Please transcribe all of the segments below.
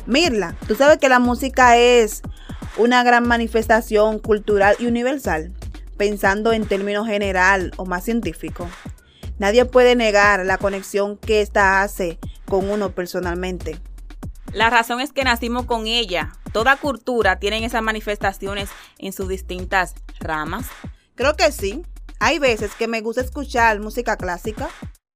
Mirla, tú sabes que la música es una gran manifestación cultural y universal, pensando en términos general o más científico. Nadie puede negar la conexión que ésta hace con uno personalmente. La razón es que nacimos con ella. Toda cultura tiene esas manifestaciones en sus distintas ramas. Creo que sí. Hay veces que me gusta escuchar música clásica.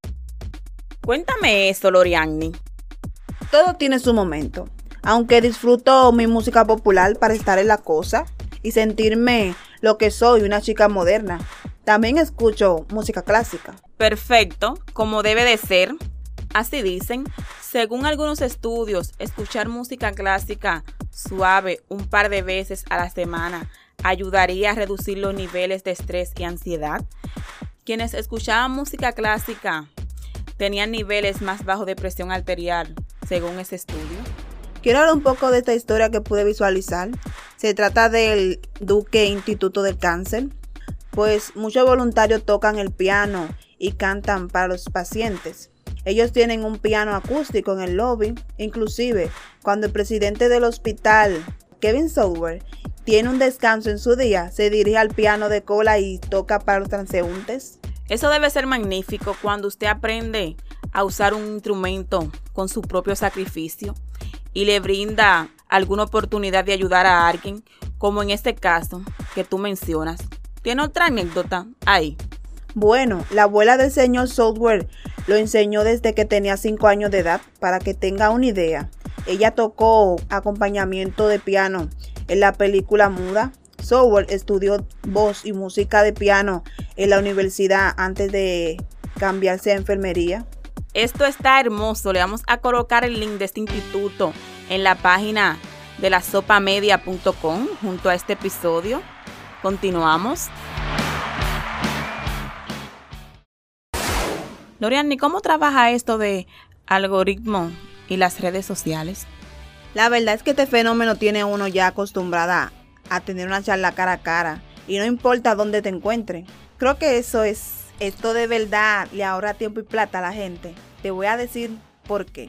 Cuéntame eso, Loriani. Todo tiene su momento. Aunque disfruto mi música popular para estar en la cosa y sentirme lo que soy, una chica moderna, también escucho música clásica. Perfecto, como debe de ser. Así dicen, según algunos estudios, escuchar música clásica suave un par de veces a la semana ayudaría a reducir los niveles de estrés y ansiedad. Quienes escuchaban música clásica tenían niveles más bajos de presión arterial, según ese estudio. Quiero hablar un poco de esta historia que pude visualizar. Se trata del Duke Instituto del Cáncer, pues muchos voluntarios tocan el piano y cantan para los pacientes. Ellos tienen un piano acústico en el lobby. Inclusive, cuando el presidente del hospital, Kevin Sauber, tiene un descanso en su día, se dirige al piano de cola y toca para los transeúntes. Eso debe ser magnífico cuando usted aprende a usar un instrumento con su propio sacrificio y le brinda alguna oportunidad de ayudar a alguien, como en este caso que tú mencionas. ¿Tiene otra anécdota ahí? Bueno, la abuela del señor Software lo enseñó desde que tenía 5 años de edad. Para que tenga una idea, ella tocó acompañamiento de piano en la película muda. Software estudió voz y música de piano en la universidad antes de cambiarse a enfermería. Esto está hermoso. Le vamos a colocar el link de este instituto en la página de lasopamedia.com junto a este episodio. Continuamos. Loriani, ¿cómo trabaja esto de algoritmo y las redes sociales? La verdad es que este fenómeno tiene a uno ya acostumbrada a tener una charla cara a cara y no importa dónde te encuentres. Creo que esto de verdad le ahorra tiempo y plata a la gente. Te voy a decir por qué.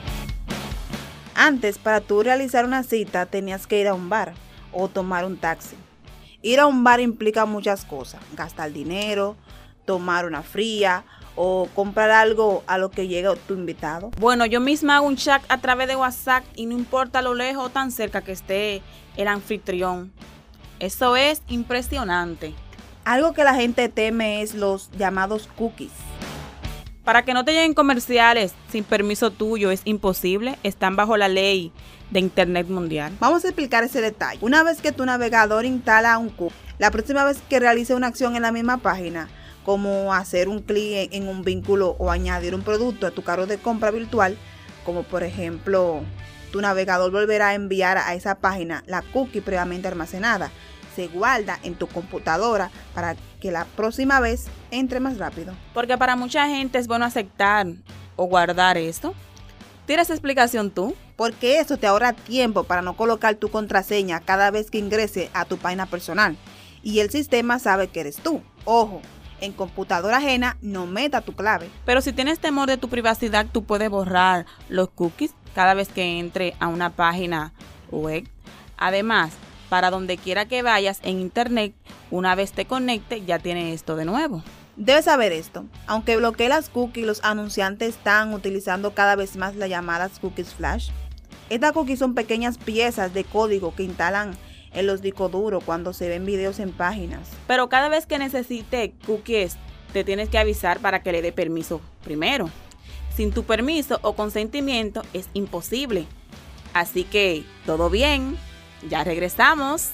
Antes, para tú realizar una cita, tenías que ir a un bar o tomar un taxi. Ir a un bar implica muchas cosas: gastar dinero, tomar una fría o comprar algo a lo que llega tu invitado. Bueno, yo misma hago un chat a través de WhatsApp y no importa lo lejos o tan cerca que esté el anfitrión. Eso es impresionante. Algo que la gente teme es los llamados cookies. Para que no te lleguen comerciales sin permiso tuyo es imposible. Están bajo la ley de Internet mundial. Vamos a explicar ese detalle. Una vez que tu navegador instala un cookie, la próxima vez que realice una acción en la misma página, como hacer un clic en un vínculo o añadir un producto a tu carro de compra virtual, como por ejemplo, tu navegador volverá a enviar a esa página la cookie previamente almacenada. Se guarda en tu computadora para que la próxima vez entre más rápido. Porque para mucha gente es bueno aceptar o guardar esto. ¿Tienes explicación tú? Porque eso te ahorra tiempo para no colocar tu contraseña cada vez que ingrese a tu página personal. Y el sistema sabe que eres tú. Ojo, en computadora ajena no meta tu clave. Pero si tienes temor de tu privacidad, tú puedes borrar los cookies cada vez que entre a una página web. Además, para donde quiera que vayas en internet, una vez te conecte, ya tienes esto de nuevo. Debes saber esto. Aunque bloquee las cookies, los anunciantes están utilizando cada vez más las llamadas cookies flash. Estas cookies son pequeñas piezas de código que instalan en los discos duros cuando se ven videos en páginas. Pero cada vez que necesite cookies, te tienes que avisar para que le dé permiso primero. Sin tu permiso o consentimiento es imposible. Así que, todo bien. Ya regresamos.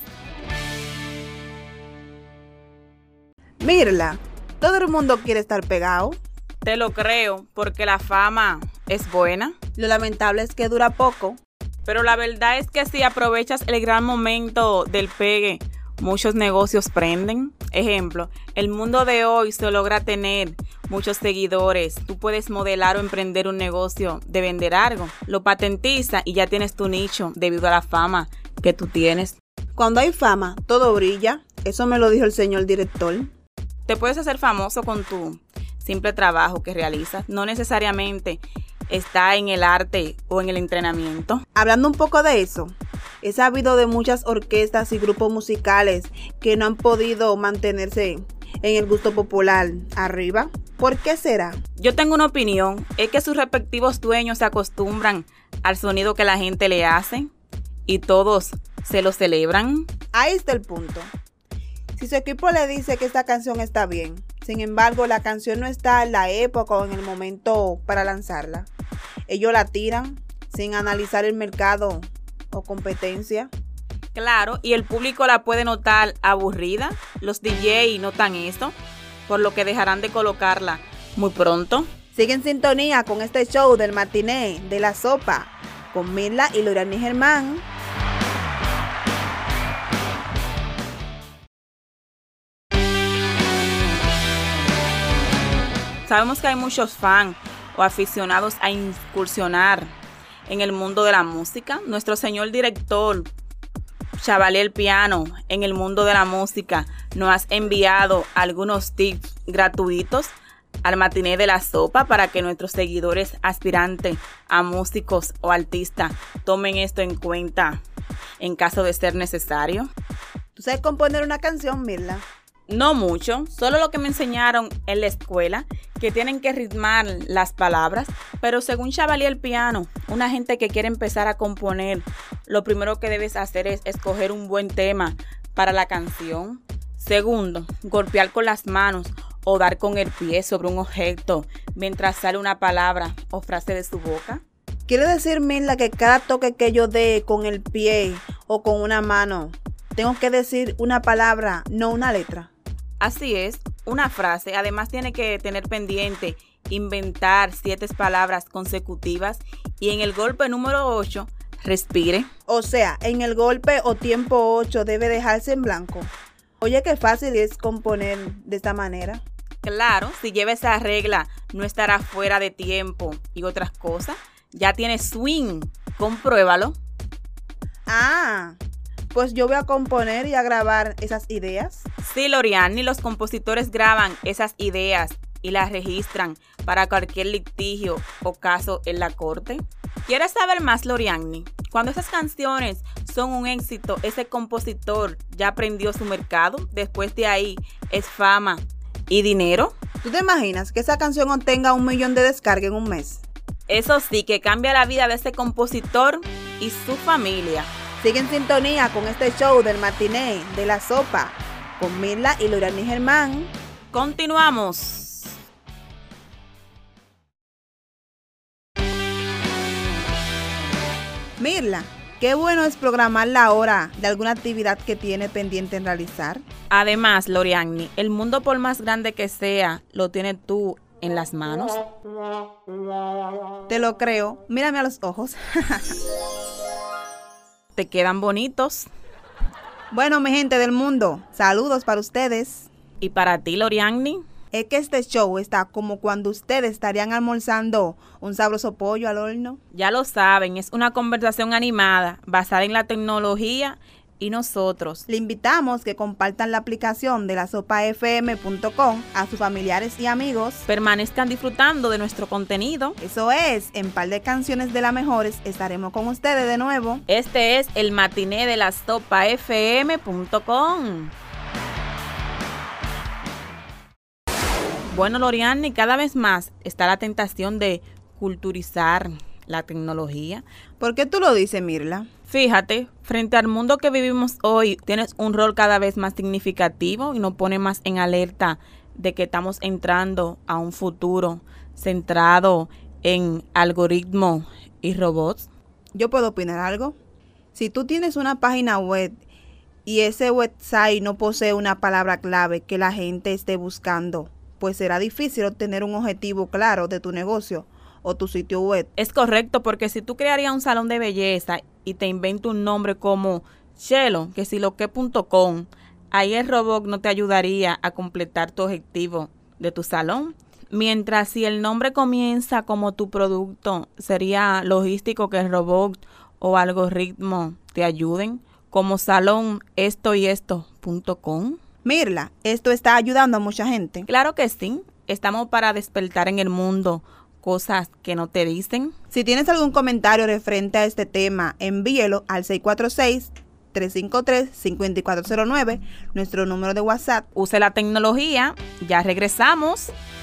Mirla, todo el mundo quiere estar pegado. Te lo creo, porque la fama es buena. Lo lamentable es que dura poco. Pero la verdad es que si aprovechas el gran momento del pegue, muchos negocios prenden. Ejemplo, el mundo de hoy se logra tener muchos seguidores. Tú puedes modelar o emprender un negocio de vender algo. Lo patentiza y ya tienes tu nicho debido a la fama que tú tienes. Cuando hay fama, todo brilla. Eso me lo dijo el señor director. Te puedes hacer famoso con tu simple trabajo que realizas. No necesariamente está en el arte o en el entrenamiento. Hablando un poco de eso, he sabido de muchas orquestas y grupos musicales que no han podido mantenerse en el gusto popular arriba. ¿Por qué será? Yo tengo una opinión, es que sus respectivos dueños se acostumbran al sonido que la gente le hace y todos se lo celebran. Ahí está el punto. Si su equipo le dice que esta canción está bien, sin embargo la canción no está en la época o en el momento para lanzarla, ellos la tiran sin analizar el mercado o competencia. Claro, y el público la puede notar aburrida, los DJ notan esto, por lo que dejarán de colocarla muy pronto. Sigue en sintonía con este show del matiné de La Sopa, con Mirla y Loriani Germán. Sabemos que hay muchos fans o aficionados a incursionar en el mundo de la música. Nuestro señor director, Chavalier Piano, en el mundo de la música, nos has enviado algunos tips gratuitos al matiné de La Sopa para que nuestros seguidores aspirantes a músicos o artistas tomen esto en cuenta en caso de ser necesario. ¿Tú sabes componer una canción, Mirla? No mucho, solo lo que me enseñaron en la escuela, que tienen que ritmar las palabras, pero según Chavalier Piano, una gente que quiere empezar a componer, lo primero que debes hacer es escoger un buen tema para la canción. Segundo, golpear con las manos o dar con el pie sobre un objeto mientras sale una palabra o frase de su boca. ¿Quiere decir, Mirla, que cada toque que yo dé con el pie o con una mano, tengo que decir una palabra, no una letra? Así es, una frase. Además tiene que tener pendiente inventar 7 palabras consecutivas y en el golpe número 8, respire. O sea, en el golpe o tiempo 8 debe dejarse en blanco. Oye, qué fácil es componer de esta manera. Claro, si lleva esa regla, no estará fuera de tiempo y otras cosas. Ya tiene swing, compruébalo. Ah, pues yo voy a componer y a grabar esas ideas. Sí, Loriani, los compositores graban esas ideas y las registran para cualquier litigio o caso en la corte. ¿Quieres saber más, Loriani? Cuando esas canciones son un éxito, ese compositor ya aprendió su mercado. Después de ahí es fama y dinero. ¿Tú te imaginas que esa canción obtenga 1 millón de descargas en un mes? Eso sí, que cambia la vida de ese compositor y su familia. Sigue en sintonía con este show del matiné de La Sopa, con Mirla y Loriani Germán. Continuamos. Mirla, qué bueno es programar la hora de alguna actividad que tiene pendiente en realizar. Además, Loriani, el mundo por más grande que sea, lo tienes tú en las manos. Te lo creo, mírame a los ojos. Te quedan bonitos. Bueno, mi gente del mundo, saludos para ustedes. ¿Y para ti, Loriani? Es que este show está como cuando ustedes estarían almorzando un sabroso pollo al horno. Ya lo saben, es una conversación animada, basada en la tecnología y nosotros. Le invitamos que compartan la aplicación de lasopafm.com a sus familiares y amigos. Permanezcan disfrutando de nuestro contenido. Eso es, en par de canciones de las mejores estaremos con ustedes de nuevo. Este es el matiné de lasopafm.com. Bueno, Loriani, cada vez más está la tentación de culturizar la tecnología. ¿Por qué tú lo dices, Mirla? Fíjate, frente al mundo que vivimos hoy, tienes un rol cada vez más significativo y nos pone más en alerta de que estamos entrando a un futuro centrado en algoritmos y robots. ¿Yo puedo opinar algo? Si tú tienes una página web y ese website no posee una palabra clave que la gente esté buscando, pues será difícil obtener un objetivo claro de tu negocio o tu sitio web. Es correcto, porque si tú crearías un salón de belleza y te invento un nombre como Chelo, que si lo que.com, ahí el robot no te ayudaría a completar tu objetivo de tu salón. Mientras si el nombre comienza como tu producto, sería logístico que el robot o algoritmo te ayuden, como salón esto y esto.com. Mirla, esto está ayudando a mucha gente. Claro que sí, estamos para despertar en el mundo cosas que no te dicen. Si tienes algún comentario referente a este tema, envíelo al 646-353-5409, nuestro número de WhatsApp. Use la tecnología. Ya regresamos.